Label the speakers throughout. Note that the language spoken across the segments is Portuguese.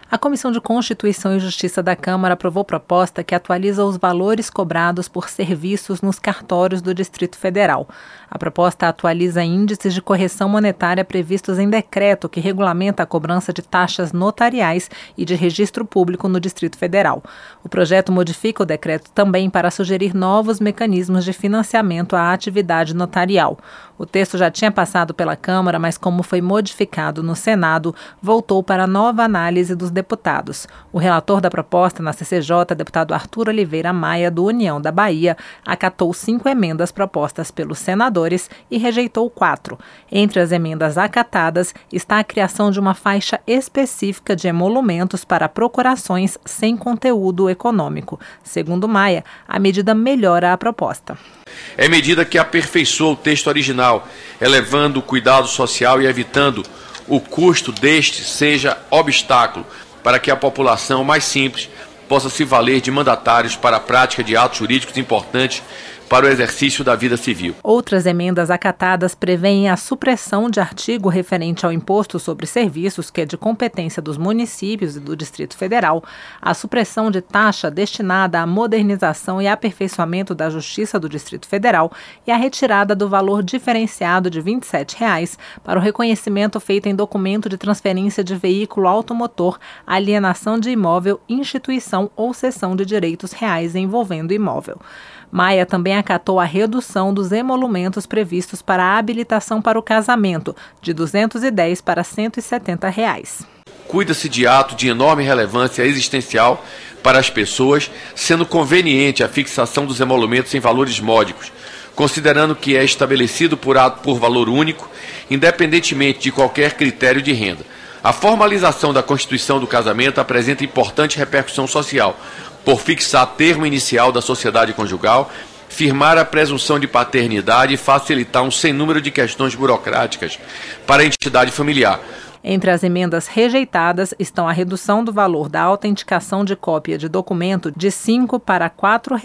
Speaker 1: A Comissão de Constituição e Justiça da Câmara aprovou proposta que atualiza os valores cobrados por serviços nos cartórios do Distrito Federal. A proposta atualiza índices de correção monetária previstos em decreto que regulamenta a cobrança de taxas notariais e de registro público no Distrito Federal. O projeto modifica o decreto também para sugerir novos mecanismos de financiamento à atividade notarial. O texto já tinha passado pela Câmara, mas como foi modificado no Senado, voltou para nova análise dos deputados. O relator da proposta na CCJ, deputado Arthur Oliveira Maia, do União da Bahia, acatou 5 emendas propostas pelos senadores e rejeitou 4. Entre as emendas acatadas está a criação de uma faixa específica de emolumentos para procurações sem conteúdo econômico. Segundo Maia, a medida melhora a proposta.
Speaker 2: É medida que aperfeiçoa o texto original, elevando o cuidado social e evitando o custo deste seja obstáculo para que a população mais simples possa se valer de mandatários para a prática de atos jurídicos importantes para o exercício da vida civil.
Speaker 1: Outras emendas acatadas prevêem a supressão de artigo referente ao imposto sobre serviços, que é de competência dos municípios e do Distrito Federal, a supressão de taxa destinada à modernização e aperfeiçoamento da Justiça do Distrito Federal e a retirada do valor diferenciado de R$ 27,00 para o reconhecimento feito em documento de transferência de veículo automotor, alienação de imóvel, instituição ou cessão de direitos reais envolvendo imóvel. Maia também acatou a redução dos emolumentos previstos para a habilitação para o casamento, de R$ 210 para R$ 170.
Speaker 2: Cuida-se de ato de enorme relevância existencial para as pessoas, sendo conveniente a fixação dos emolumentos em valores módicos, considerando que é estabelecido por valor único, independentemente de qualquer critério de renda. A formalização da constituição do casamento apresenta importante repercussão social, por fixar termo inicial da sociedade conjugal, firmar a presunção de paternidade e facilitar um sem número de questões burocráticas para a entidade familiar.
Speaker 1: Entre as emendas rejeitadas estão a redução do valor da autenticação de cópia de documento de R$ 5 para R$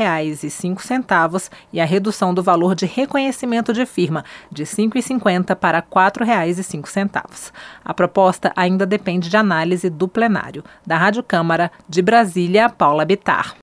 Speaker 1: 4,05 e a redução do valor de reconhecimento de firma de R$ 5,50 para R$ 4,05. A proposta ainda depende de análise do plenário. Da Rádio Câmara, de Brasília, Paula Bittar.